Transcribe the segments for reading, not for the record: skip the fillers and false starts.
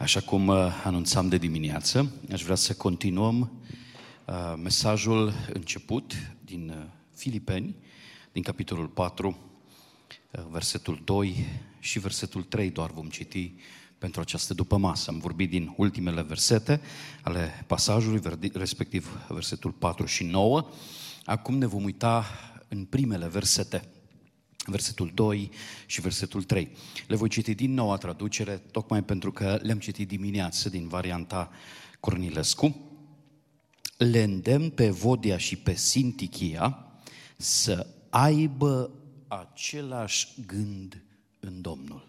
Așa cum anunțam de dimineață, aș vrea să continuăm mesajul început din Filipeni, din capitolul 4, versetul 2 și versetul 3 doar vom citi pentru această dupămasă. Am vorbit din ultimele versete ale pasajului, respectiv versetul 4 și 9. Acum ne vom uita în primele versete, versetul 2 și versetul 3. Le voi citi din noua traducere, tocmai pentru că le-am citit dimineață din varianta Cornilescu. Le îndemn pe Evodia și pe Sintichia să aibă același gând în Domnul.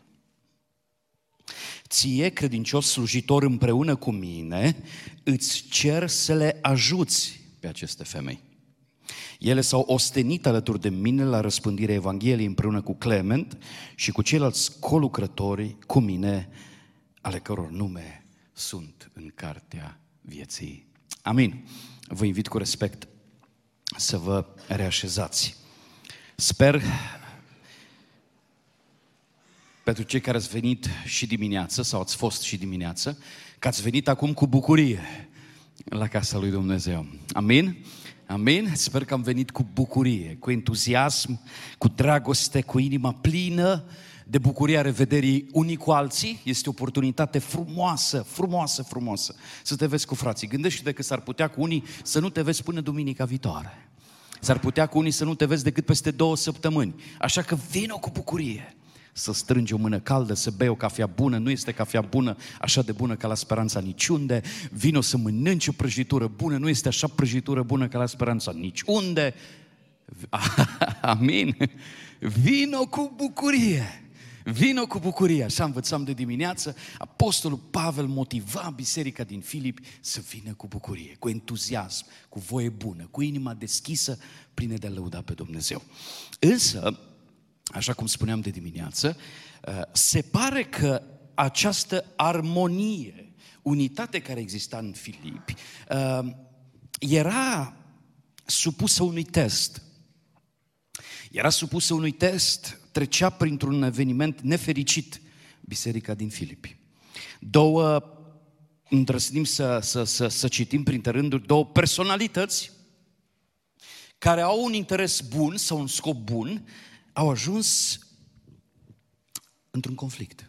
Ție, credincios slujitor, împreună cu mine, îți cer să le ajuți pe aceste femei. Ele s-au ostenit alături de mine la răspândirea Evangheliei împreună cu Clement și cu ceilalți colucrători cu mine, ale căror nume sunt în cartea vieții. Amin. Vă invit cu respect să vă reașezați. Sper, pentru cei care ați venit și dimineață sau ați fost și dimineață, că ați venit acum cu bucurie la casa lui Dumnezeu. Amin? Amin? Sper că am venit cu bucurie, cu entuziasm, cu dragoste, cu inima plină de bucuria revederii unii cu alții. Este o oportunitate frumoasă, frumoasă, frumoasă să te vezi cu frații. Gândește-te că s-ar putea cu unii să nu te vezi până duminica viitoare. S-ar putea cu unii să nu te vezi decât peste 2 săptămâni. Așa că vină cu bucurie. Să strângi o mână caldă, să bei o cafea bună, nu este cafea bună așa de bună ca la Speranța niciunde. Vino să mănânci o prăjitură bună, nu este așa prăjitură bună ca la Speranța niciunde. Amin? Vino cu bucurie. Vino cu bucurie. Așa învățam de dimineață. Apostolul Pavel motiva biserica din Filipi să vină cu bucurie, cu entuziasm, cu voie bună, cu inima deschisă, plină de a lăuda pe Dumnezeu. Însă, așa cum spuneam de dimineață, se pare că această armonie, unitate care exista în Filipi, era supusă unui test. Era supusă unui test, trecea printr-un eveniment nefericit biserica din Filipi. Îndrăznim să citim printre rânduri, 2 personalități care au un interes bun sau un scop bun, au ajuns într-un conflict.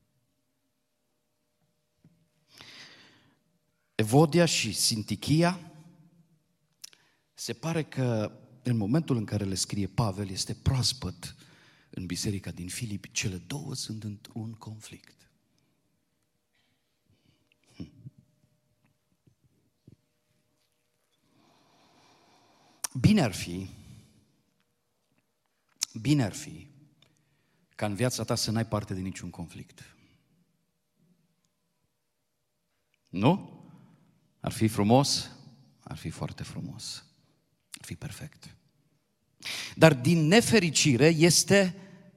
Evodia și Sintichia, se pare că în momentul în care le scrie Pavel, este proaspăt în biserica din Filipi, cele 2 sunt într-un conflict. Bine ar fi ca în viața ta să n-ai parte de niciun conflict. Nu? Ar fi frumos? Ar fi foarte frumos. Ar fi perfect. Dar din nefericire este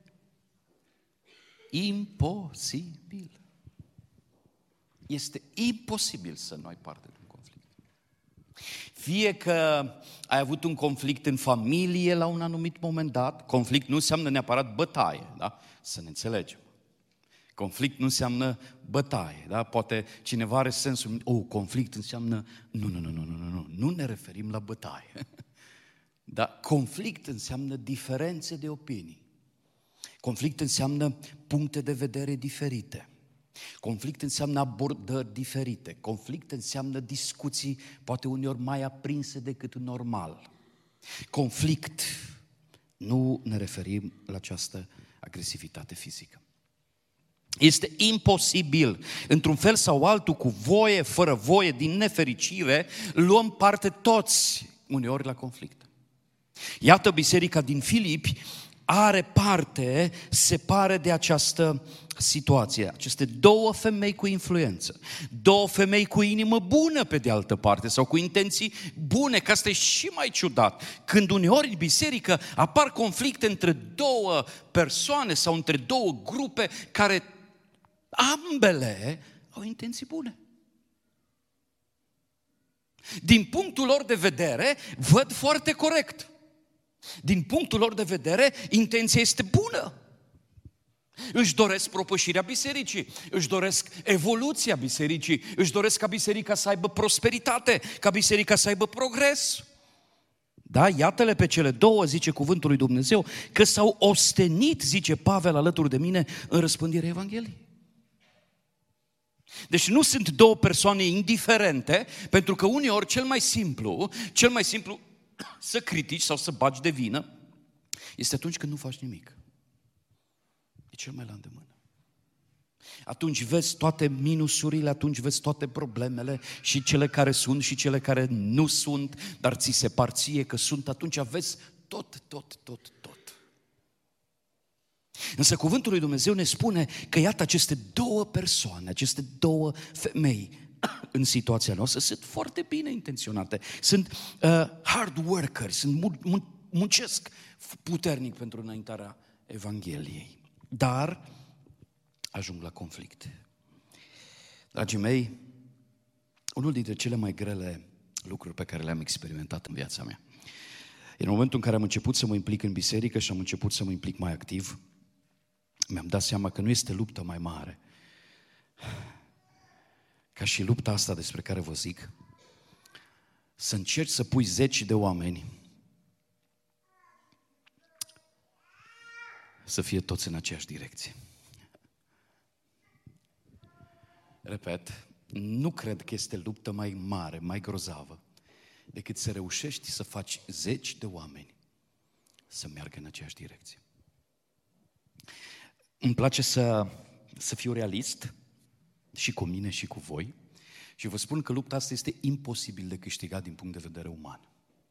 imposibil. Este imposibil să nu ai parte de un conflict. Fie că ai avut un conflict în familie la un anumit moment dat, conflict nu înseamnă neapărat bătaie, da? Să ne înțelegem. Conflict nu înseamnă bătaie, da? Poate cineva are sensul, conflict înseamnă, nu ne referim la bătaie. Dar conflict înseamnă diferențe de opinii. Conflict înseamnă puncte de vedere diferite. Conflict înseamnă abordări diferite. Conflict înseamnă discuții, poate uneori mai aprinse decât normal. Conflict, nu ne referim la această agresivitate fizică. Este imposibil, într-un fel sau altul, cu voie, fără voie, din nefericire, luăm parte toți uneori la conflict. Iată, biserica din Filipi are parte, se pare, de această situație. Aceste 2 femei cu influență, 2 femei cu inimă bună pe de altă parte sau cu intenții bune, că asta e și mai ciudat. Când uneori în biserică apar conflicte între 2 persoane sau între 2 grupe care ambele au intenții bune. Din punctul lor de vedere, văd foarte corect. Din punctul lor de vedere, intenția este bună. Își doresc propășirea bisericii, își doresc evoluția bisericii, își doresc ca biserica să aibă prosperitate, ca biserica să aibă progres. Da, iată-le pe cele două, zice cuvântul lui Dumnezeu, că s-au ostenit, zice Pavel alături de mine, în răspândirea Evangheliei. Deci nu sunt două persoane indiferente, pentru că uneori cel mai simplu să critici sau să bagi de vină este atunci când nu faci nimic. E cel mai la îndemână. Atunci vezi toate minusurile, atunci vezi toate problemele, și cele care sunt și cele care nu sunt, dar ți se par ție că sunt, atunci vezi tot. Însă cuvântul lui Dumnezeu ne spune că iată aceste două persoane, aceste două femei în situația noastră sunt foarte bine intenționate, sunt hard workers, muncesc puternic pentru înaintarea Evangheliei, dar ajung la conflict. Dragii mei, unul dintre cele mai grele lucruri pe care le-am experimentat în viața mea, în momentul în care am început să mă implic în biserică și am început să mă implic mai activ, mi-am dat seama că nu este luptă mai mare ca și lupta asta despre care vă zic, să încerci să pui zeci de oameni să fie toți în aceeași direcție. Repet, nu cred că este luptă mai mare, mai grozavă, decât să reușești să faci zeci de oameni să meargă în aceeași direcție. Îmi place să fiu realist și cu mine și cu voi și vă spun că lupta asta este imposibil de câștigat din punct de vedere uman.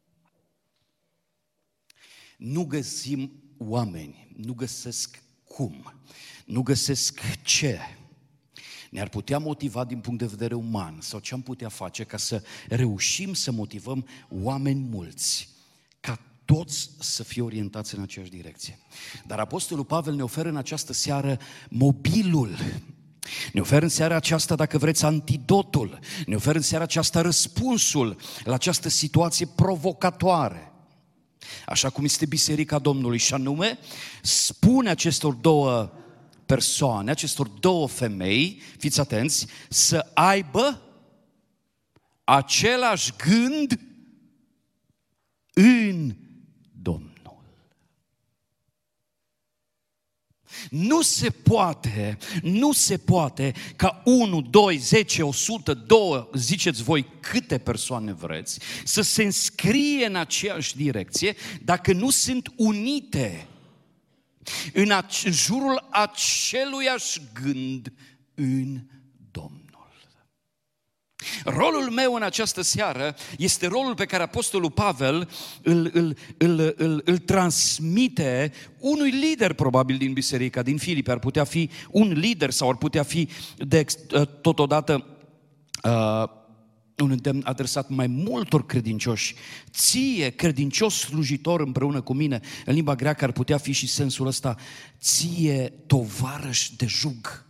Nu găsim oameni, nu găsesc cum, nu găsesc ce ne-ar putea motiva din punct de vedere uman sau ce am putea face ca să reușim să motivăm oameni mulți, ca toți să fie orientați în aceeași direcție. Dar Apostolul Pavel ne oferă în această seară mobilul, ne oferă în seara aceasta, dacă vreți, antidotul, ne oferă în seara aceasta răspunsul la această situație provocatoare. Așa cum este Biserica Domnului, și anume, spune acestor două persoane, acestor două femei, fiți atenți, să aibă același gând în Domnul. Nu se poate ca 1, 2, 10, 100, 2, ziceți voi câte persoane vreți, să se înscrie în aceeași direcție dacă nu sunt unite în jurul aceluiași gând în Domnul. Rolul meu în această seară este rolul pe care Apostolul Pavel îl transmite unui lider probabil din biserica din Filipi. Ar putea fi un lider sau ar putea fi totodată un îndemn adresat mai multor credincioși. Ție, credincios slujitor împreună cu mine, în limba greacă ar putea fi și sensul ăsta, ție, tovarăș de jug.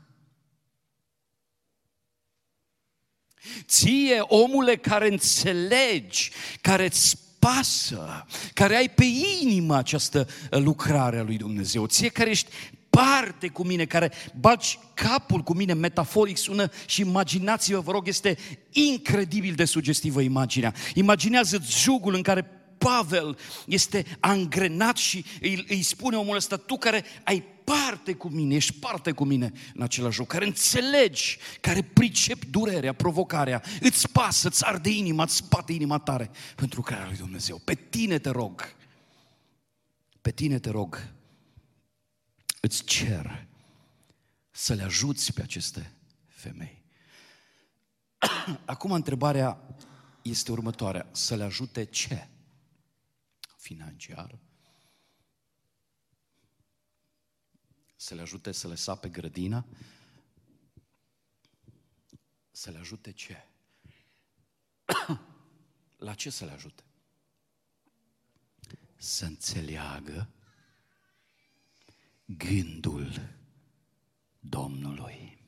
Ție, omule care înțelegi, care îți pasă, care ai pe inimă această lucrare a lui Dumnezeu, ție care ești parte cu mine, care bagi capul cu mine, metaforic sună, și imaginați-vă, vă rog, este incredibil de sugestivă imaginea. Imaginează-ți jugul în care Pavel este angrenat și îi spune omul ăsta, tu care ai parte cu mine, ești parte cu mine în același joc, care înțelegi, care pricepi durerea, provocarea, îți pasă, îți arde inima, îți bate inima tare pentru crearea lui Dumnezeu. Pe tine te rog, îți cer să le ajuți pe aceste femei. Acum întrebarea este următoarea, să le ajute ce? Financiar? Să le ajute să le sape grădina? Să le ajute ce? La ce să le ajute? Să înțeleagă gândul Domnului.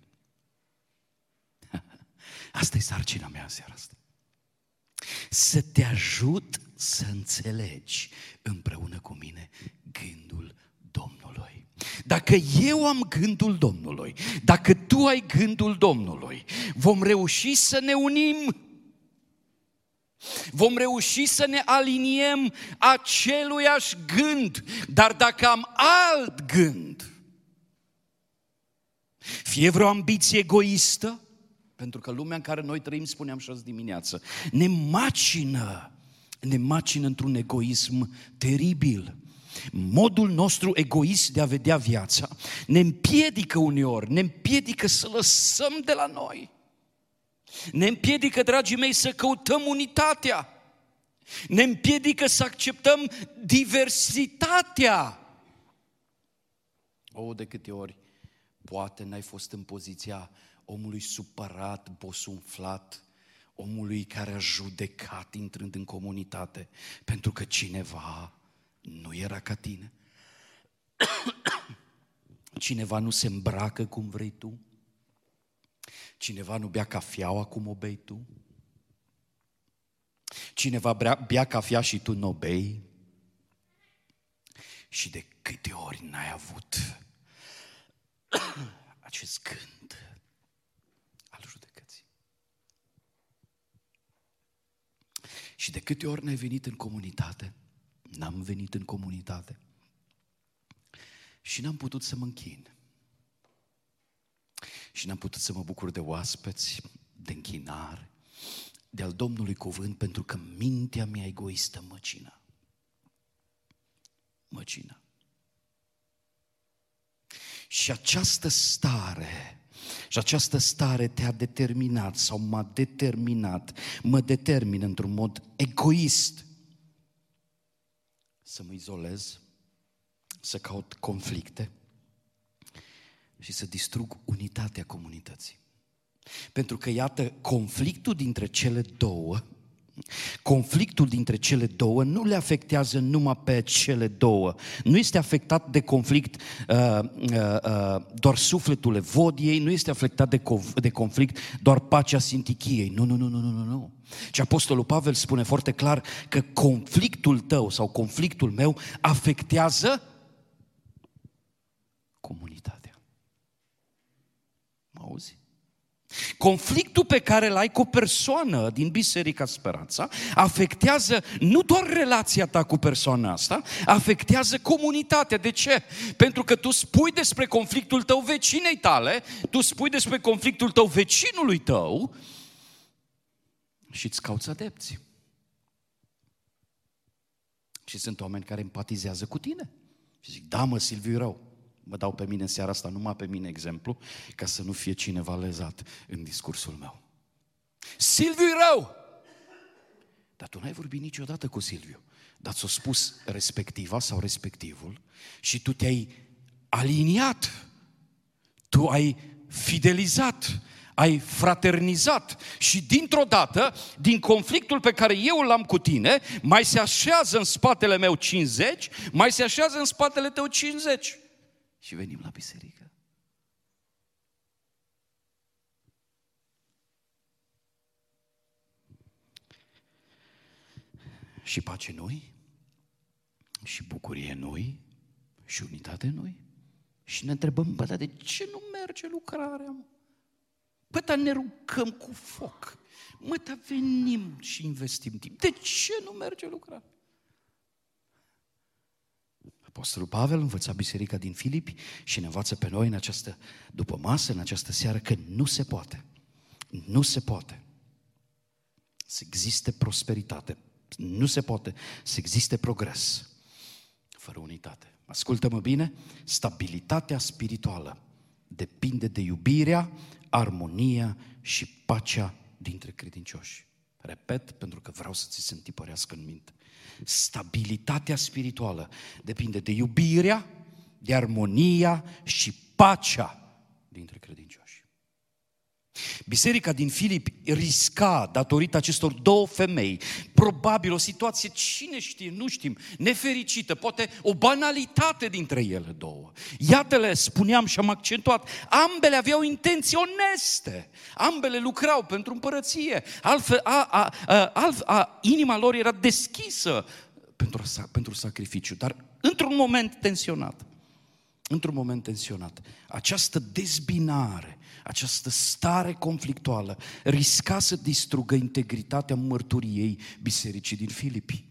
Asta e sarcina mea în seara asta. Să te ajut să înțelegi împreună cu mine gândul Domnului. Dacă eu am gândul Domnului, dacă tu ai gândul Domnului, vom reuși să ne unim. Vom reuși să ne aliniem aceluiași gând, dar dacă am alt gând, fie vreo ambiție egoistă, pentru că lumea în care noi trăim, spuneam și azi dimineață, ne macină într-un egoism teribil. Modul nostru egoist de a vedea viața ne împiedică uneori, ne împiedică să lăsăm de la noi. Ne împiedică, dragii mei, să căutăm unitatea. Ne împiedică să acceptăm diversitatea. De câte ori poate n-ai fost în poziția omului supărat, bosunflat, omului care a judecat intrând în comunitate, pentru că cineva nu era ca tine. Cineva nu se îmbracă cum vrei tu. Cineva nu bea cafeaua cum o bei tu. Cineva bea cafea și tu n-o bei. Și de câte ori n-ai avut acest gând al judecății? Și de câte ori n-ai venit în comunitate? N-am venit în comunitate și n-am putut să mă închin. Și n-am putut să mă bucur de oaspeți, de închinare, de al Domnului cuvânt, pentru că mintea mea egoistă măcină. Și această stare te-a determinat sau mă determină într-un mod egoist să mă izolez, să caut conflicte și să distrug unitatea comunității. Pentru că, iată, conflictul dintre cele două nu le afectează numai pe cele două. Nu este afectat de conflict doar sufletul Evodiei, nu este afectat de conflict doar pacea Sintichiei. Nu. Și Apostolul Pavel spune foarte clar că conflictul tău sau conflictul meu afectează comunitatea. Mă auzi? Conflictul pe care îl ai cu o persoană din Biserica Speranța afectează nu doar relația ta cu persoana asta, afectează comunitatea. De ce? Pentru că tu spui despre conflictul tău vecinei tale, tu spui despre conflictul tău vecinului tău și îți cauți adepți. Și sunt oameni care empatizează cu tine și zic, da mă, Silviu e rău. Mă dau pe mine în seara asta, numai pe mine exemplu, ca să nu fie cineva lezat în discursul meu. Silviu e rău! Dar tu n-ai vorbit niciodată cu Silviu, dar ți-a spus respectiva sau respectivul și tu te-ai aliniat, tu ai fidelizat, ai fraternizat și dintr-o dată, din conflictul pe care eu l-am cu tine, mai se așează în spatele meu 50, mai se așează în spatele tău 50. Și venim la biserică. Și pace noi, și bucurie noi, și unitate noi. Și ne întrebăm, dar de ce nu merge lucrarea? Dar ne rugăm cu foc. Dar venim și investim timp. De ce nu merge lucrarea? Apostolul Pavel învăța biserica din Filipi și ne învață pe noi în această dupămasă, în această seară, că nu se poate să existe prosperitate, nu se poate să existe progres fără unitate. Ascultă-mă bine, stabilitatea spirituală depinde de iubirea, armonia și pacea dintre credincioși. Repet, pentru că vreau să ți se întipărească în minte. Stabilitatea spirituală depinde de iubirea, de armonia și pacea dintre credincioși. Biserica din Filipi risca, datorită acestor două femei, probabil o situație, cine știe, nu știm, nefericită, poate o banalitate dintre ele două. Iată-le, spuneam și am accentuat, ambele aveau intenții oneste, ambele lucrau pentru împărăție, altfel inima lor era deschisă pentru sacrificiu, dar într-un moment tensionat. într-un moment tensionat, această dezbinare, această stare conflictuală risca să distrugă integritatea mărturiei bisericii din Filipi.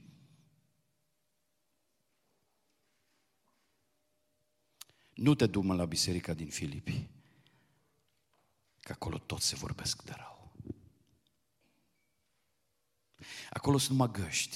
Nu te du la biserica din Filipi, că acolo toți se vorbesc de rău. Acolo sunt numai găști.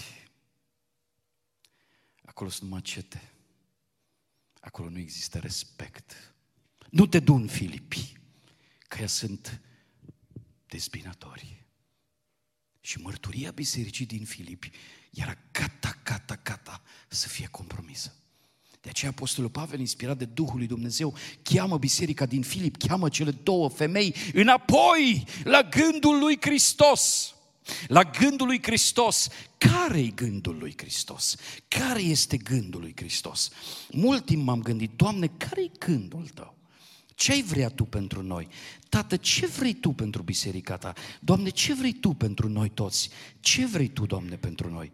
Acolo sunt numai cete. Acolo nu există respect. Nu te du în Filipi, că ea sunt dezbinători. Și mărturia bisericii din Filipi era gata să fie compromisă. De aceea Apostolul Pavel, inspirat de Duhul lui Dumnezeu, cheamă biserica din Filip, cheamă cele două femei înapoi la gândul lui Hristos. La gândul lui Hristos. Care-i gândul lui Hristos? Care este gândul lui Hristos? Mult timp m-am gândit, Doamne, care-i gândul Tău? Ce-ai vrea Tu pentru noi? Tată, ce vrei Tu pentru biserica Ta? Doamne, ce vrei Tu pentru noi toți? Ce vrei Tu, Doamne, pentru noi?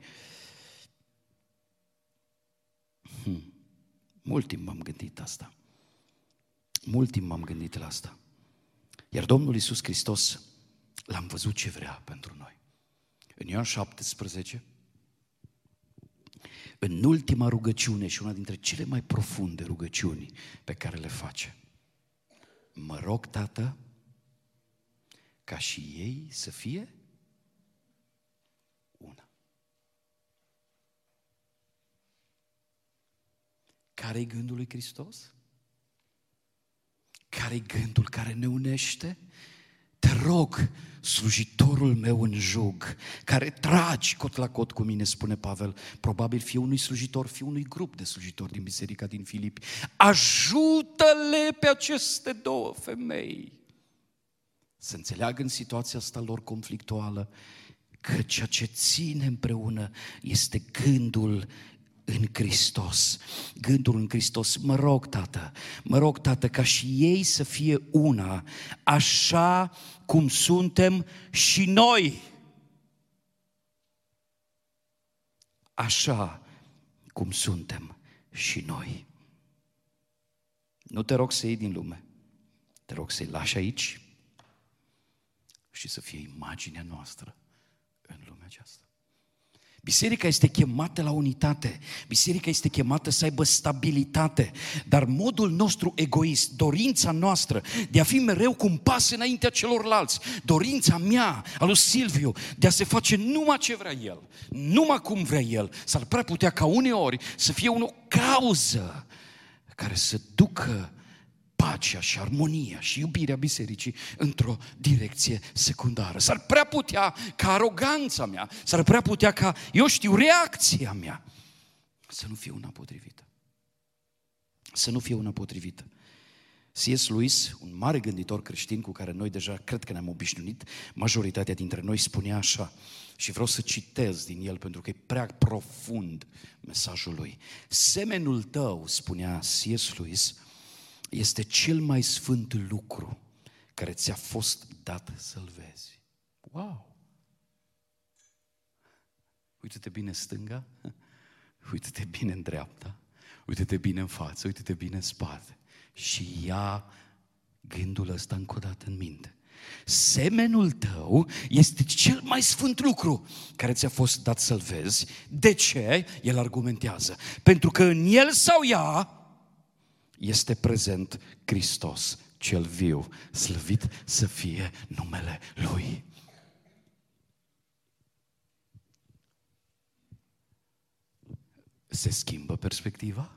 Mult timp m-am gândit asta. Mult timp m-am gândit la asta. Iar Domnul Iisus Hristos l-am văzut ce vrea pentru noi. În Ioan 17, în ultima rugăciune și una dintre cele mai profunde rugăciuni pe care le face, mă rog, Tată, ca și ei să fie una. Care-i gândul lui Hristos? Care-i gândul care ne unește? Te rog, slujitorul meu în jug, care tragi cot la cot cu mine, spune Pavel, probabil fie unui slujitor, fie unui grup de slujitori din biserica din Filipi, ajută-le pe aceste două femei să înțeleagă în situația asta lor conflictuală că ceea ce ține împreună este gândul în Hristos. Gândul în Hristos. Mă rog, Tată, ca și ei să fie una, așa cum suntem și noi. Așa cum suntem și noi. Nu te rog să iei din lume, te rog să-i lași aici și să fie imaginea noastră în lumea aceasta. Biserica este chemată la unitate, biserica este chemată să aibă stabilitate, dar modul nostru egoist, dorința noastră de a fi mereu cu un pas înaintea celorlalți, dorința mea, a lui Silviu, de a se face numai ce vrea el, numai cum vrea el, s-ar prea putea ca uneori să fie o cauză care să ducă pacea și armonia și iubirea bisericii într-o direcție secundară. S-ar prea putea ca aroganța mea, s-ar prea putea ca, reacția mea să nu fie una potrivită. Să nu fie una potrivită. C.S. Lewis, un mare gânditor creștin cu care noi deja cred că ne-am obișnuit, majoritatea dintre noi spunea așa, și vreau să citez din el pentru că e prea profund mesajul lui. Semenul tău, spunea C.S. Lewis, este cel mai sfânt lucru care ți-a fost dat să-l vezi. Wow! Uită-te bine stânga, uită-te bine în dreapta, uită-te bine în față, uită-te bine în spate și ia gândul ăsta încă o dată în minte. Semenul tău este cel mai sfânt lucru care ți-a fost dat să-l vezi. De ce? El argumentează. Pentru că în el sau ea este prezent Hristos, cel viu, slăvit să fie numele Lui. Se schimbă perspectiva?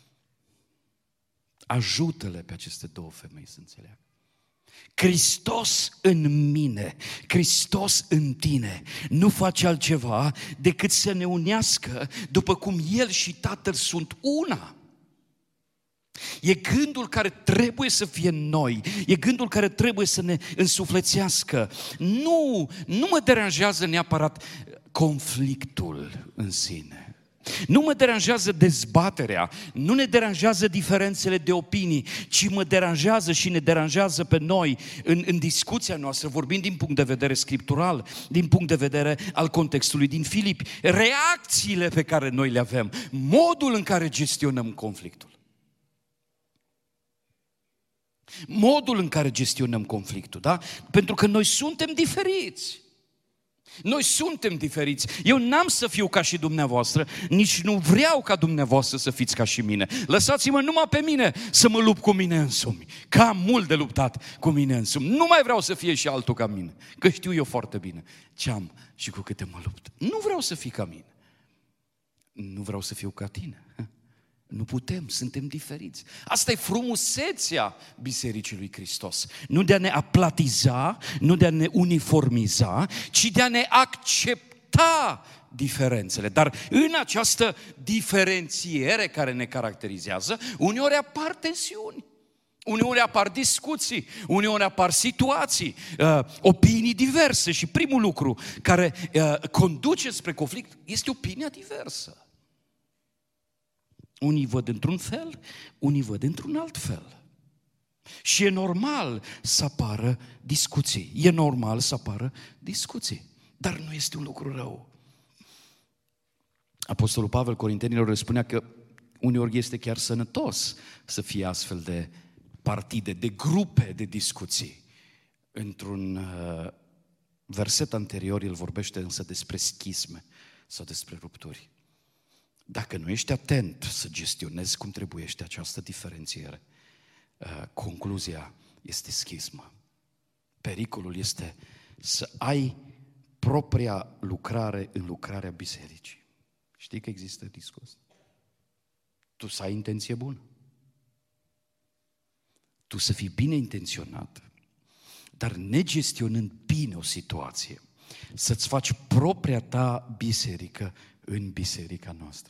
Ajută-le pe aceste două femei să înțeleagă. Hristos în mine, Hristos în tine, nu face altceva decât să ne unească după cum El și Tatăl sunt una. E gândul care trebuie să fie în noi, e gândul care trebuie să ne însuflețească. Nu mă deranjează neapărat conflictul în sine. Nu mă deranjează dezbaterea, nu ne deranjează diferențele de opinii, ci mă deranjează și ne deranjează pe noi în discuția noastră, vorbind din punct de vedere scriptural, din punct de vedere al contextului din Filipi, reacțiile pe care noi le avem, modul în care gestionăm conflictul. Modul în care gestionăm conflictul, da? Pentru că noi suntem diferiți. Noi suntem diferiți. Eu n-am să fiu ca și dumneavoastră, nici nu vreau ca dumneavoastră să fiți ca și mine. Lăsați-mă numai pe mine să mă lupt cu mine însumi. Că am mult de luptat cu mine însumi. Nu mai vreau să fie și altul ca mine. Că știu eu foarte bine ce am și cu câte mă lupt. Nu vreau să fii ca mine. Nu vreau să fiu ca tine. Nu putem, suntem diferiți. Asta e frumusețea Bisericii lui Hristos. Nu de a ne aplatiza, nu de a ne uniformiza, ci de a ne accepta diferențele. Dar în această diferențiere care ne caracterizează, uneori apar tensiuni, uneori apar discuții, uneori apar situații, opinii diverse. Și primul lucru care conduce spre conflict este opinia diversă. Unii văd într-un fel, unii văd într-un alt fel. Și e normal să apară discuții. E normal să apară discuții. Dar nu este un lucru rău. Apostolul Pavel Corintenilor le spunea că uneori este chiar sănătos să fie astfel de partide, de grupe de discuții. Într-un verset anterior el vorbește însă despre schisme sau despre rupturi. Dacă nu ești atent să gestionezi cum trebuiește această diferențiere, concluzia este schismă. Pericolul este să ai propria lucrare în lucrarea bisericii. Știi că există riscul ăsta? Tu să ai intenție bună. Tu să fii bine intenționat, dar negestionând bine o situație, să-ți faci propria ta biserică în biserica noastră.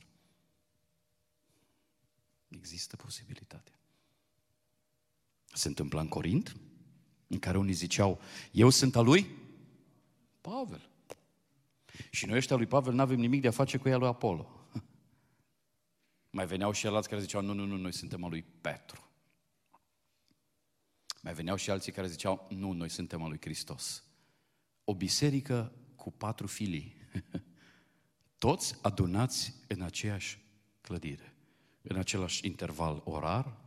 Există posibilitatea. Se întâmpla în Corint, în care unii ziceau, eu sunt al lui Pavel. Și noi ăștia lui Pavel n-avem nimic de a face cu ea lui Apollo. Mai veneau și alții care ziceau, nu, noi suntem al lui Petru. Mai veneau și alții care ziceau, nu, noi suntem al lui Hristos. O biserică cu 4 filii. Toți adunați în aceeași clădire, în același interval orar,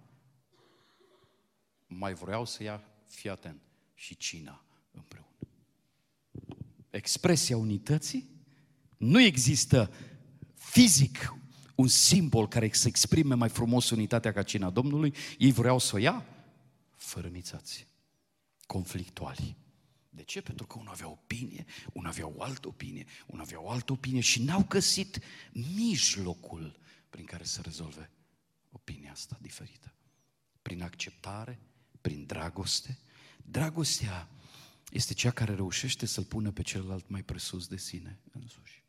mai vreau să ia, fii atent, și cina împreună. Expresia unității, nu există fizic un simbol care să exprime mai frumos unitatea ca cina Domnului, ei vreau să o ia fără mițați, conflictuali. De ce? Pentru că unul avea opinie, unul avea o altă opinie, unul avea o altă opinie și n-au găsit mijlocul prin care să rezolve opinia asta diferită. Prin acceptare, prin dragoste. Dragostea este cea care reușește să-l pună pe celălalt mai presus de sine însuși.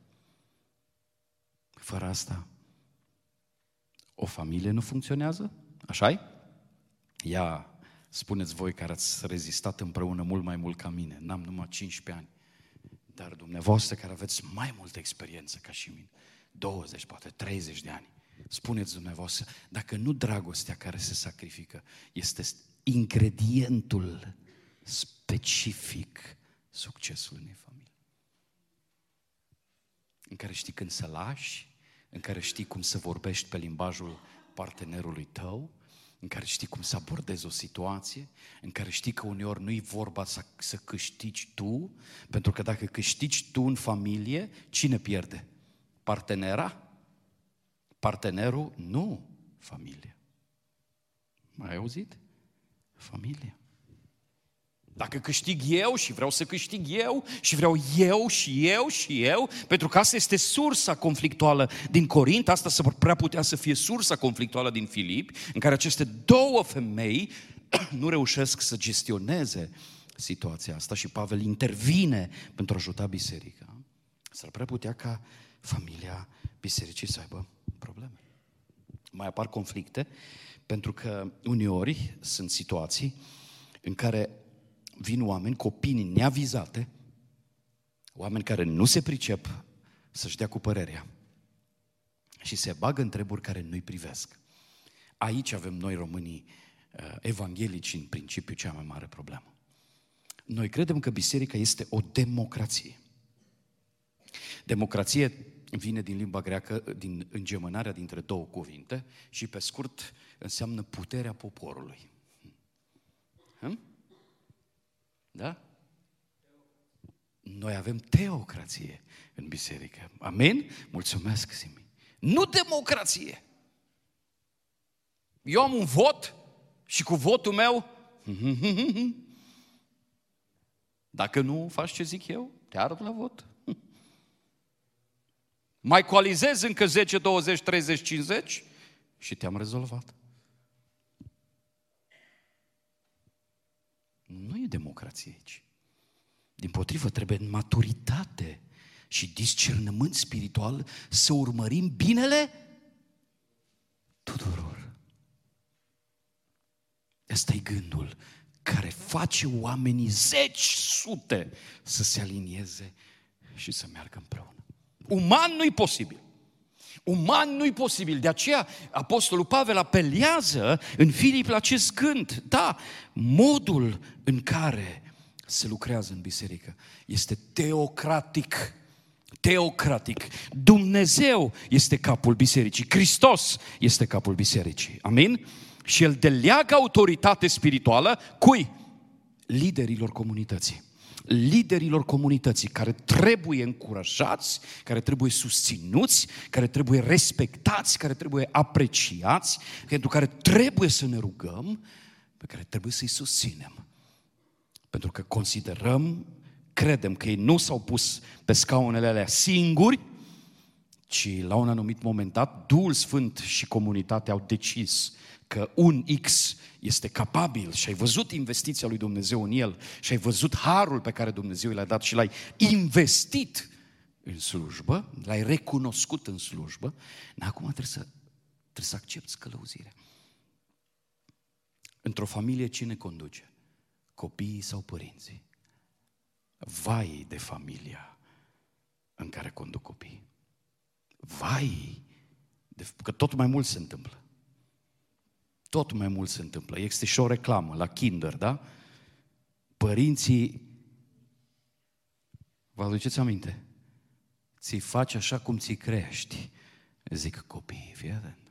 Fără asta, o familie nu funcționează, așa-i? Ia, spuneți voi care ați rezistat împreună mult mai mult ca mine, n-am numai 15 ani, dar dumneavoastră care aveți mai multă experiență ca și mine, 20, poate 30 de ani, spuneți dumneavoastră, dacă nu dragostea care se sacrifică este ingredientul specific succesului unei familii, în care știi când să lași, în care știi cum să vorbești pe limbajul partenerului tău, în care știi cum să abordezi o situație, în care știi că uneori nu-i vorba să câștigi tu, pentru că dacă câștigi tu în familie, cine pierde? Partenera? Partenerul? Nu, familia. Mai ai auzit? Familia. Dacă câștig eu și vreau să câștig eu și vreau eu și eu și eu, pentru că asta este sursa conflictuală din Corint, asta să prea putea să fie sursa conflictuală din Filipi, în care aceste două femei nu reușesc să gestioneze situația asta și Pavel intervine pentru a ajuta biserica. S-ar prea putea ca familia bisericii să aibă probleme. Mai apar conflicte, pentru că uneori sunt situații în care vin oameni cu opinii neavizate, oameni care nu se pricep să-și dea cu părerea și se bagă în treburi care nu-i privesc. Aici avem noi românii evanghelici în principiu cea mai mare problemă. Noi credem că biserica este o democrație. Democrație vine din limba greacă, din îngemânarea dintre două cuvinte și pe scurt înseamnă puterea poporului. Da? Noi avem teocrație în biserică. Amin? Mulțumesc, Simi. Nu democrație. Eu am un vot și cu votul meu, dacă nu faci ce zic eu, te arăt la vot. Mai coalizez încă 10, 20, 30, 50 și te-am rezolvat. Nu e democrație aici. Dimpotrivă, trebuie în maturitate și discernământ spiritual să urmărim binele tuturor. Ăsta e gândul care face oamenii 10 să se alinieze și să meargă împreună. Uman nu-i posibil. Uman nu-i posibil. De aceea Apostolul Pavel apelează în Filip la acest gând. Da, modul în care se lucrează în biserică este teocratic. Teocratic. Dumnezeu este capul bisericii. Hristos este capul bisericii. Amin? Și El deleagă autoritate spirituală cui? Liderilor comunității. Liderilor comunității care trebuie încurajați, care trebuie susținuți, care trebuie respectați, care trebuie apreciați, pentru care trebuie să ne rugăm, pe care trebuie să-i susținem. Pentru că credem că ei nu s-au pus pe scaunele alea singuri, ci la un anumit moment dat, Duhul Sfânt și comunitatea au decis că un X este capabil și ai văzut investiția lui Dumnezeu în el și ai văzut harul pe care Dumnezeu l-a dat și l-ai investit în slujbă, l-ai recunoscut în slujbă, acum trebuie să accepți călăuzirea. Într-o familie cine conduce? Copiii sau părinții? Vai de familia în care conduc copiii. Vai, că tot mai mult se întâmplă. Tot mai mult se întâmplă. Este și o reclamă la Kinder, da? Părinții, vă aduceți aminte? Ți-i faci așa cum ți-i crești. Zic copiii, fii atent.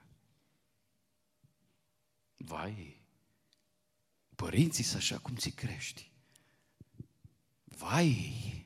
Vai, părinții sunt așa cum ți-i crești. Vai!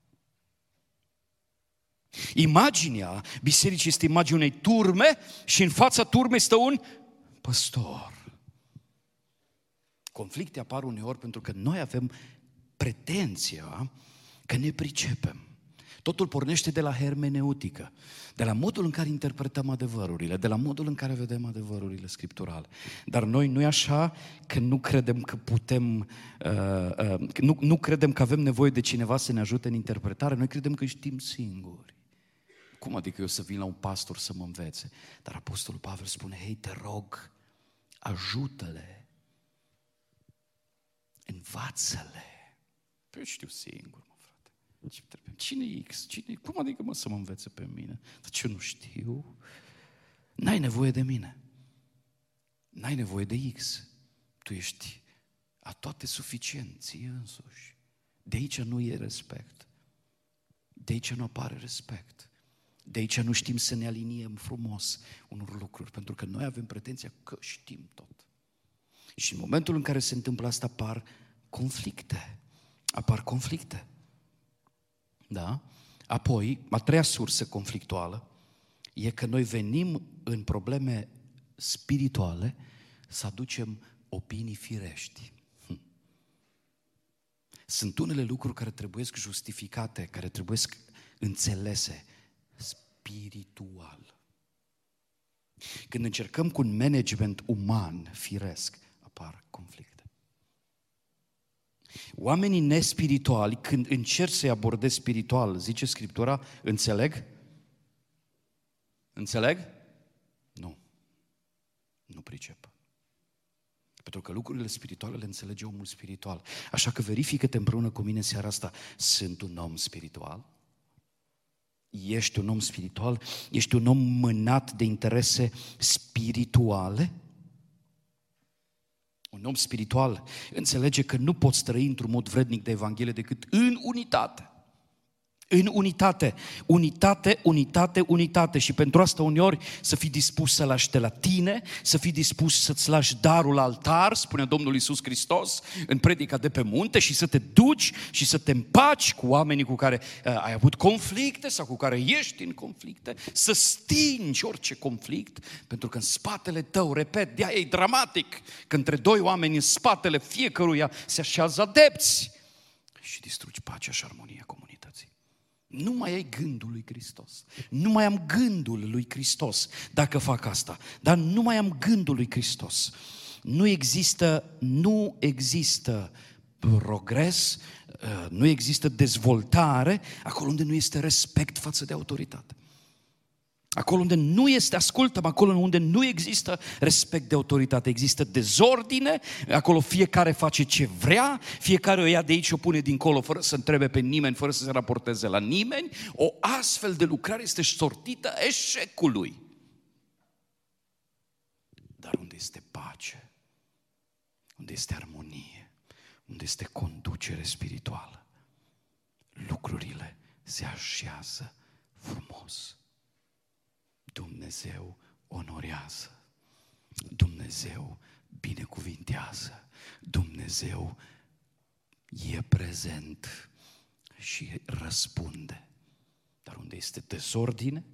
Imaginea bisericii este imaginea unei turme și în fața turmei stă un păstor. Conflicte apar uneori pentru că noi avem pretenția că ne pricepem. Totul pornește de la hermeneutică, de la modul în care interpretăm adevărurile, de la modul în care vedem adevărurile scripturale. Dar noi nu e așa că nu credem că putem, nu credem că avem nevoie de cineva să ne ajute în interpretare, noi credem că știm singuri. Cum adică eu să vin la un pastor să mă învețe? Dar Apostolul Pavel spune, hei, te rog, ajută-le, învață-le. Păi eu știu singur, mă, frate. Cine e X? Cum adică mă să mă învețe pe mine? Dar ce nu știu? N-ai nevoie de mine. N-ai nevoie de X. Tu ești a toate suficient, ție însuși. De aici nu e respect. De aici nu apare respect. De aici nu știm să ne aliniem frumos unor lucruri, pentru că noi avem pretenția că știm tot. Și în momentul în care se întâmplă asta apar conflicte. Da? Apoi, a treia sursă conflictuală e că noi venim în probleme spirituale să aducem opinii firești. Sunt unele lucruri care trebuie justificate, care trebuie înțelese spiritual. Când încercăm cu un management uman, firesc, apar conflicte. Oamenii nespirituali, când încerc să-i abordez spiritual, zice Scriptura, înțeleg? Înțeleg? Nu. Nu pricep. Pentru că lucrurile spirituale le înțelege omul spiritual. Așa că verifică-te împreună cu mine seara asta. Sunt un om spiritual? Ești un om spiritual? Ești un om mânat de interese spirituale? Un om spiritual înțelege că nu poți trăi într-un mod vrednic de Evanghelie decât în unitate. în unitate. Unitate, unitate, unitate. Și pentru asta uneori să fii dispus să lași de la tine, să fii dispus să-ți lași darul la altar, spune Domnul Iisus Hristos în predica de pe munte, și să te duci și să te împaci cu oamenii cu care ai avut conflicte sau cu care ești în conflicte, să stingi orice conflict, pentru că în spatele tău, repet, de-aia e dramatic că între doi oameni în spatele fiecăruia se așează adepți și distrugi pacea și armonia comunității. Nu mai ai gândul lui Hristos. Nu mai am gândul lui Hristos dacă fac asta. Dar nu mai am gândul lui Hristos. Nu există progres, nu există dezvoltare acolo unde nu este respect față de autoritate. Acolo unde nu este, ascultă-mă, acolo unde nu există respect de autoritate, există dezordine, acolo fiecare face ce vrea, fiecare o ia de aici și o pune dincolo, fără să întrebe pe nimeni, fără să se raporteze la nimeni. O astfel de lucrare este sortită eșecului. Dar unde este pace, unde este armonie, unde este conducere spirituală, lucrurile se așează frumos. Dumnezeu onorează, Dumnezeu binecuvintează, Dumnezeu e prezent și răspunde. Dar unde este dezordine,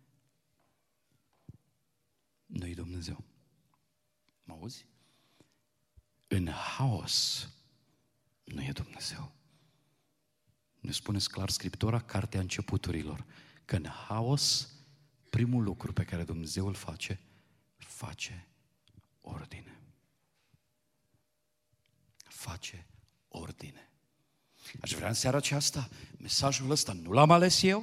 nu-i Dumnezeu. Mă auzi? În haos nu e Dumnezeu. Ne spune clar Scriptura, Cartea Începuturilor, că în haos primul lucru pe care Dumnezeu îl face ordine. Face ordine. Aș vrea în seara aceasta, mesajul ăsta nu l-am ales eu.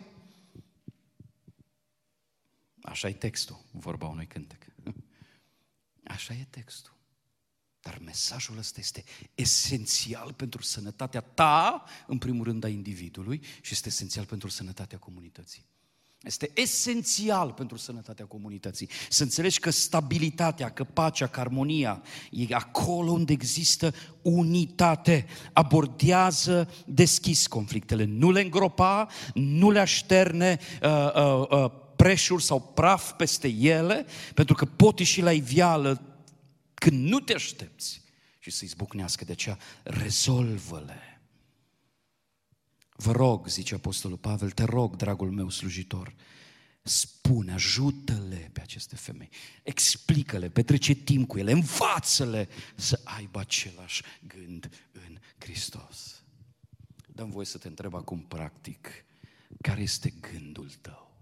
Așa e textul, vorba unui cântec. Așa e textul. Dar mesajul ăsta este esențial pentru sănătatea ta, în primul rând a individului, și este esențial pentru sănătatea comunității. Este esențial pentru sănătatea comunității. Să înțelegi că stabilitatea, că pacea, că armonia e acolo unde există unitate. Abordează deschis conflictele. Nu le îngropa, nu le așterne preșuri sau praf peste ele, pentru că poți și la iveală când nu te aștepți și să izbucnească. De aceea rezolvă-le. Vă rog, zice Apostolul Pavel, te rog, dragul meu slujitor, spune, ajută-le pe aceste femei, explică-le, petrece timp cu ele, învață-le să aibă același gând în Hristos. Dă-mi voie să te întreb acum practic, care este gândul tău?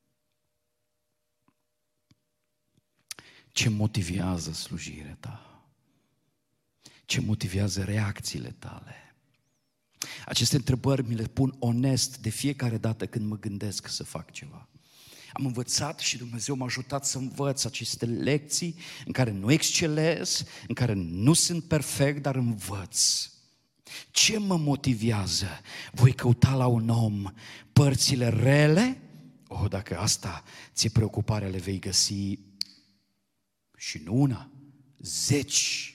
Ce motivează slujirea ta? Ce motivează reacțiile tale? Aceste întrebări mi le pun onest de fiecare dată când mă gândesc să fac ceva. Am învățat și Dumnezeu m-a ajutat să învăț aceste lecții în care nu excelez, în care nu sunt perfect, dar învăț. Ce mă motivează? Voi căuta la un om părțile rele? Dacă asta ți-e preocuparea, le vei găsi și nu una, 10.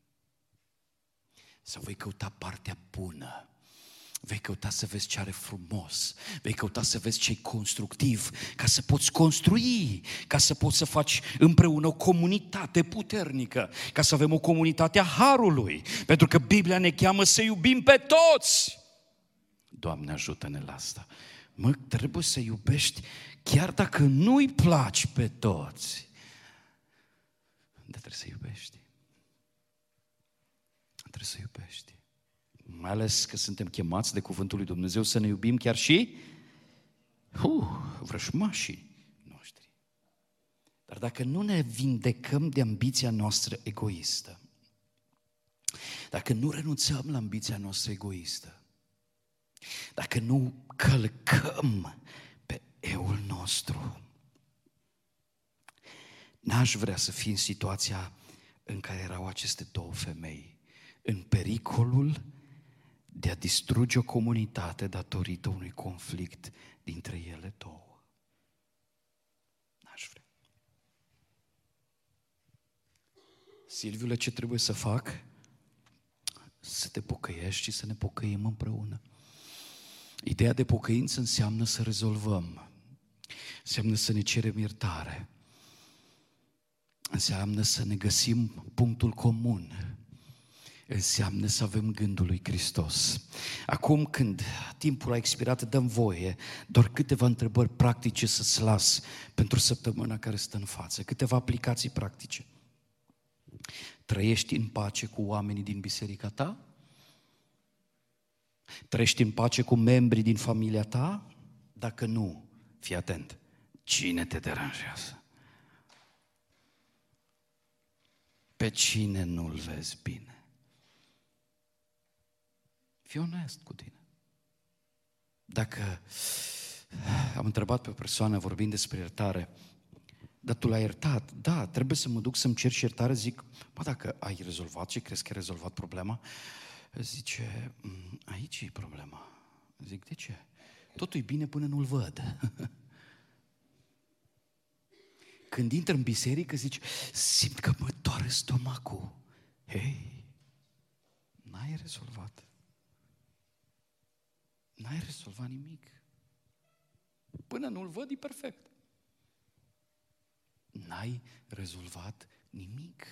Sau vei căuta partea bună. Vei căuta să vezi ce are frumos, vei căuta să vezi ce e constructiv, ca să poți construi, ca să poți să faci împreună o comunitate puternică, ca să avem o comunitate a harului, pentru că Biblia ne cheamă să iubim pe toți. Doamne, ajută-ne la asta. Trebuie să iubești chiar dacă nu-i placi pe toți, dar trebuie să iubești. Trebuie să iubești. Mai ales că suntem chemați de cuvântul lui Dumnezeu să ne iubim chiar și vrăjmașii noștri. Dar dacă nu ne vindecăm de ambiția noastră egoistă, dacă nu renunțăm la ambiția noastră egoistă, dacă nu călcăm pe eul nostru, n-aș vrea să fii în situația în care erau aceste două femei, în pericolul de a distruge o comunitate datorită unui conflict dintre ele două. N-aș vrea. Silviule, ce trebuie să fac? Să te pocăiești și să ne pocăim împreună. Ideea de pocăință înseamnă să rezolvăm, înseamnă să ne cerem iertare, înseamnă să ne găsim punctul comun, înseamnă să avem gândul lui Hristos. Acum, când timpul a expirat, dăm voie doar câteva întrebări practice să-ți las pentru săptămâna care stă în față, câteva aplicații practice. Trăiești în pace cu oamenii din biserica ta? Trăiești în pace cu membrii din familia ta? Dacă nu, fii atent, cine te deranjează? Pe cine nu-l vezi bine? Fii onest cu tine. Dacă am întrebat pe o persoană vorbind despre iertare, dar tu l-ai iertat? Da, trebuie să mă duc să-mi cer și iertare, zic, dacă ai rezolvat și crezi că ai rezolvat problema, zice, aici e problema. Zic, de ce? Totul e bine până nu-l văd. Când intră în biserică, zici, simt că mă doare stomacul. Hei, n-ai rezolvat. N-ai rezolvat nimic. Până nu-l văd, e perfect. N-ai rezolvat nimic.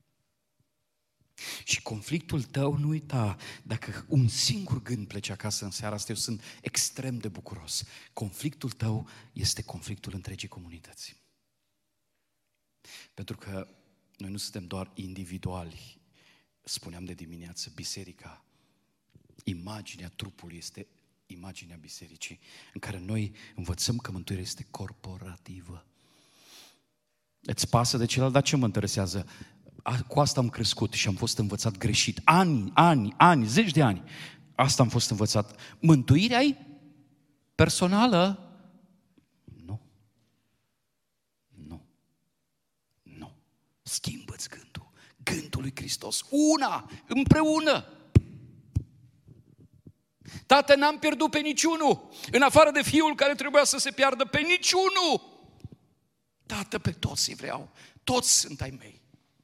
Și conflictul tău, nu uita, dacă un singur gând plece acasă în seara asta, eu sunt extrem de bucuros. Conflictul tău este conflictul întregii comunități. Pentru că noi nu suntem doar individuali. Spuneam de dimineață, biserica, imaginea trupului este imaginea bisericii, în care noi învățăm că mântuirea este corporativă. Îți pasă de celălalt, dar ce mă interesează? Cu asta am crescut și am fost învățat greșit. Ani, zeci de ani. Asta am fost învățat. Mântuirea e personală? Nu. Schimbă-ți gândul. Gândul lui Hristos. Împreună. Tată, n-am pierdut pe niciunul, în afară de fiul care trebuia să se piardă, pe niciunul. Tată, pe toți îi vreau, toți sunt ai mei.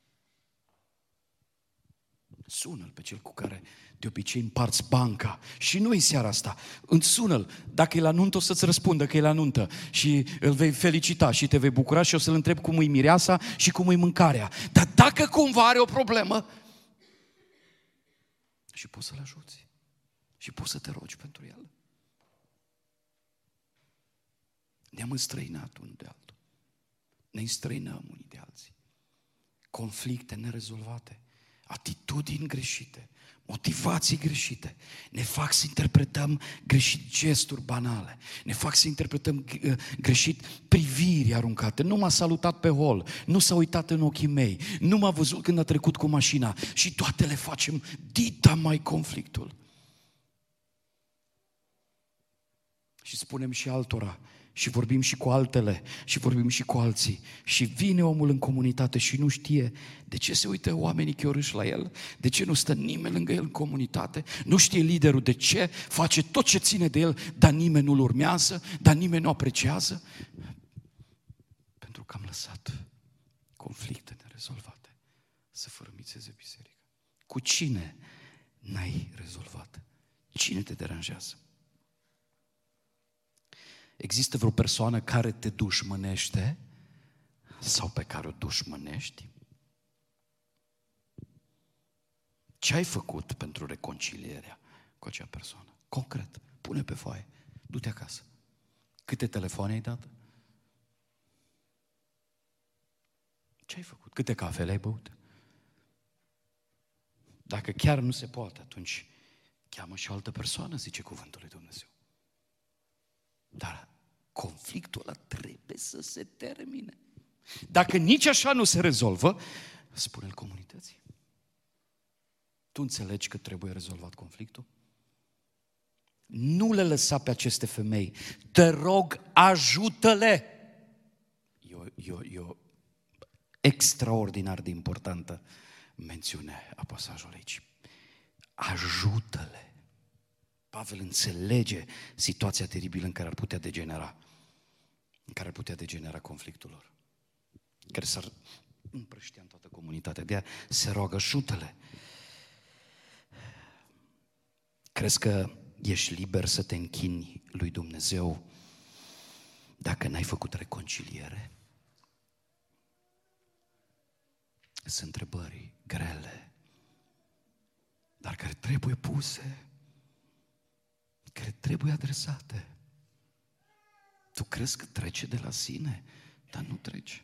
Sună-l pe cel cu care de obicei împarți banca și nu-i seara asta. Sună-l, dacă e la nuntă o să-ți răspundă că e la nuntă și îl vei felicita și te vei bucura și o să-l întrebi cum e mireasa și cum e mâncarea. Dar dacă cumva are o problemă, și poți să-l ajuți. Și poți să te rogi pentru el. Ne-am înstrăinat unul de altul. Ne înstrăinăm unii de alții. Conflicte nerezolvate, atitudini greșite, motivații greșite, ne fac să interpretăm greșit gesturi banale, ne fac să interpretăm greșit priviri aruncate. Nu m-a salutat pe hol, nu s-a uitat în ochii mei, nu m-a văzut când a trecut cu mașina și toate le facem dita mai conflictul. Și spunem și altora, și vorbim și cu altele, și vorbim și cu alții. Și vine omul în comunitate și nu știe de ce se uită oamenii chiorâși la el, de ce nu stă nimeni lângă el în comunitate, nu știe liderul de ce, face tot ce ține de el, dar nimeni nu-l urmează, dar nimeni nu apreciază. Pentru că am lăsat conflicte nerezolvate să fărâmițeze biserica. Cu cine n-ai rezolvat? Cine te deranjează? Există vreo persoană care te dușmănește sau pe care o dușmănești? Ce ai făcut pentru reconcilierea cu acea persoană? Concret, pune pe foaie, du-te acasă. Câte telefoane ai dat? Ce ai făcut? Câte cafele ai băut? Dacă chiar nu se poate, atunci cheamă și o altă persoană, zice cuvântul lui Dumnezeu. Dar conflictul ăla trebuie să se termine. Dacă nici așa nu se rezolvă, spune-l comunității. Tu înțelegi că trebuie rezolvat conflictul? Nu le lăsa pe aceste femei. Te rog, ajută-le! E o extraordinar de importantă mențiune a pasajului aici. Ajută-le! Pavel înțelege situația teribilă în care ar putea degenera conflictul lor, care s-ar împrăștea în toată comunitatea. De-aia se roagă, ajută-le. Crezi că ești liber să te închini lui Dumnezeu dacă n-ai făcut reconciliere? Sunt întrebări grele, dar care trebuie puse, care trebuie adresate. Tu crezi că trece de la sine, dar nu trece.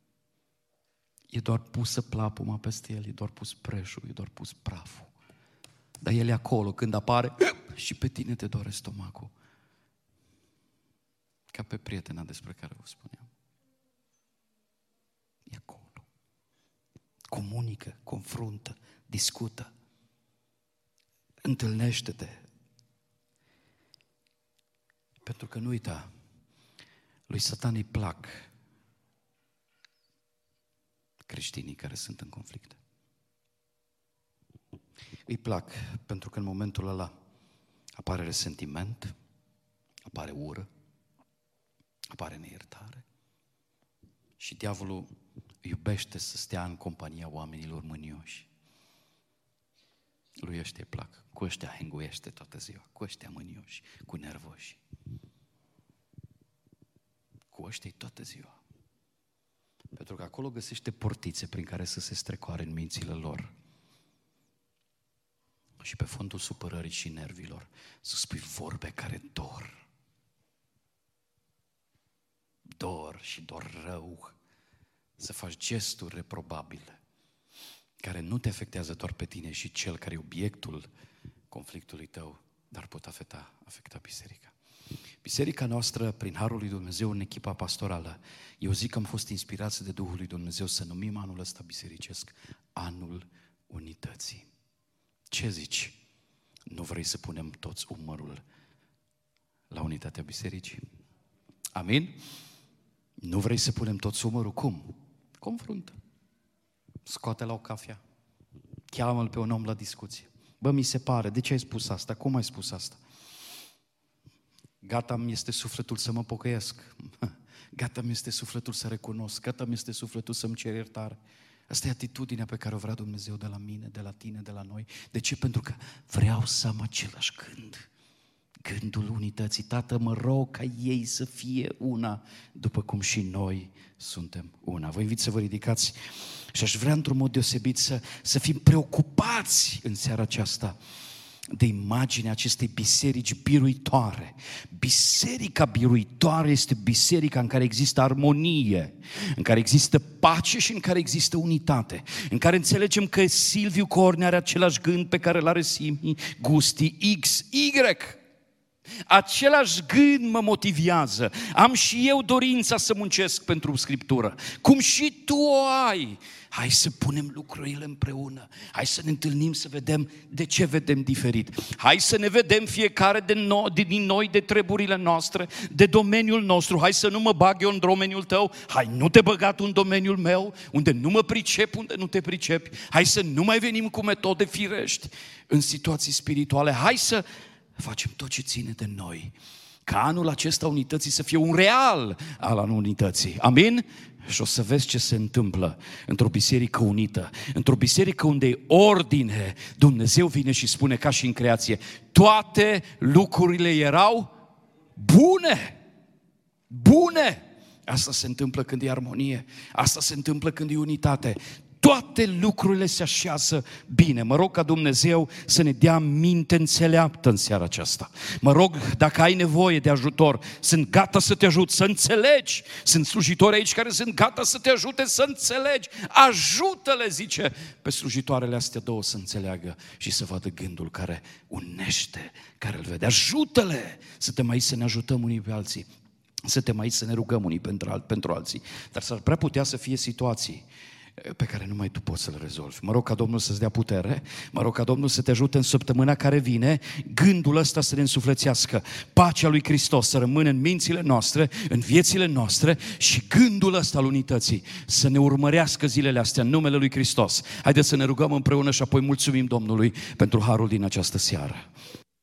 E doar pusă plapuma peste el, e doar pus preșul, e doar pus praful. Dar el e acolo, când apare și pe tine te doare stomacul. Ca pe prietena despre care vă spuneam. E acolo. Comunică, confruntă, discută. Întâlnește-te. Pentru că nu uita, lui Satan îi plac creștinii care sunt în conflict. Îi plac pentru că în momentul ăla apare resentiment, apare ură, apare neiertare. Și diavolul iubește să stea în compania oamenilor mânioși. Lui ăștia îi plac, cu ăștia henguiește toată ziua, cu ăștia mânioși, cu nervoși. Cu ăștia toată ziua. Pentru că acolo găsește portițe prin care să se strecoare în mințile lor. Și pe fondul supărării și nervilor să spui vorbe care dor. Dor și dor rău. Să faci gesturi reprobabile care nu te afectează doar pe tine și cel care e obiectul conflictului tău, dar pot afecta biserica. Biserica noastră, prin Harul lui Dumnezeu, în echipa pastorală, eu zic că am fost inspirați de Duhul lui Dumnezeu să numim anul ăsta bisericesc Anul Unității. Ce zici? Nu vrei să punem toți umărul la unitatea bisericii? Amin? Nu vrei să punem toți umărul? Cum? Confruntă. Scoate la o cafea. Cheamă-l pe un om la discuție. Bă, mi se pare, de ce ai spus asta? Cum ai spus asta? Gata mi este sufletul să mă pocăiesc. Gata mi este sufletul să recunosc. Gata mi este sufletul să-mi cer iertare. Asta e atitudinea pe care o vrea Dumnezeu de la mine, de la tine, de la noi. De ce? Pentru că vreau să am același gând. Gândul unității. Tată, mă rog ca ei să fie una, după cum și noi suntem una. Vă invit să vă ridicați și aș vrea într-un mod deosebit să fim preocupați în seara aceasta de imaginea acestei biserici biruitoare. Biserica biruitoare este biserica în care există armonie, în care există pace și în care există unitate, în care înțelegem că Silviu Cornea are același gând pe care l-are Simi, Gusti, X, Y. Același gând mă motivează. Am și eu dorința să muncesc pentru Scriptură, cum și tu o ai. Hai să punem lucrurile împreună. Hai să ne întâlnim să vedem de ce vedem diferit. Hai să ne vedem fiecare din noi de treburile noastre, de domeniul nostru. Hai să nu mă bag eu în domeniul tău. Hai, nu te băga tu în domeniul meu, unde nu mă pricep, unde nu te pricepi. Hai să nu mai venim cu metode firești în situații spirituale. Hai să facem tot ce ține de noi. Ca anul acesta unității să fie un real al unității. Amin? Și o să vezi ce se întâmplă într-o biserică unită, într-o biserică unde e ordine. Dumnezeu vine și spune ca și în creație, toate lucrurile erau bune. Bune! Asta se întâmplă când e armonie, asta se întâmplă când e unitate. Toate lucrurile se așează bine. Mă rog ca Dumnezeu să ne dea minte înțeleaptă în seara aceasta. Mă rog, dacă ai nevoie de ajutor, sunt gata să te ajut să înțelegi. Sunt slujitori aici care sunt gata să te ajute să înțelegi. Ajută-le, zice, pe slujitoarele astea două să înțeleagă și să vadă gândul care unește, care îl vede. Ajută-le! Suntem aici să ne ajutăm unii pe alții. Suntem aici să ne rugăm unii pentru alții. Dar s-ar prea putea să fie situații pe care numai tu poți să le rezolvi. Mă rog ca Domnul să-ți dea putere, mă rog ca Domnul să te ajute în săptămâna care vine, gândul ăsta să ne însuflețească, pacea lui Hristos să rămână în mințile noastre, în viețile noastre și gândul ăsta al unității să ne urmărească zilele astea în numele lui Hristos. Haideți să ne rugăm împreună și apoi mulțumim Domnului pentru harul din această seară.